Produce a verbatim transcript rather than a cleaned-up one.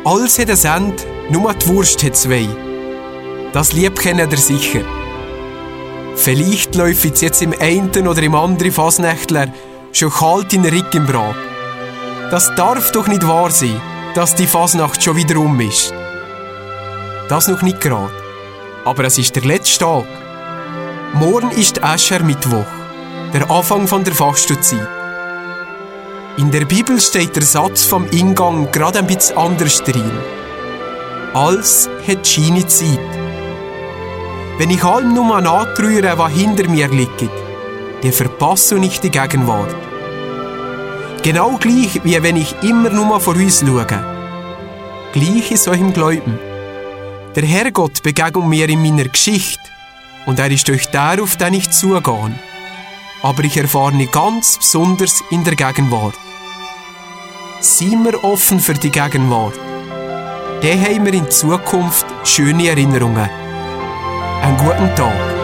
Alles hat ein Ende, nur die Wurst hat zwei. Das Lied kennt ihr sicher. Vielleicht läuft es jetzt im einen oder im anderen Fasnächtler schon kalt in den Rücken im Brat. Das darf doch nicht wahr sein, dass die Fasnacht schon wieder um ist. Das noch nicht gerade. Aber es ist der letzte Tag. Morgen ist Aschermittwoch, der Anfang von der Fastenzeit. In der Bibel steht der Satz vom Eingang gerade ein bisschen anders drin. Alles hat seine Zeit. Wenn ich allem nur anrühre, was hinter mir liegt, dann verpasse ich die Gegenwart. Genau gleich, wie wenn ich immer nur vor uns schaue. Gleich ist euch im Glauben. Der Herrgott begegnet mir in meiner Geschichte und er ist durch der, auf den ich zugehe. Aber ich erfahre ihn ganz besonders in der Gegenwart. Seien wir offen für die Gegenwart. Dann haben wir in Zukunft schöne Erinnerungen. Einen guten Tag.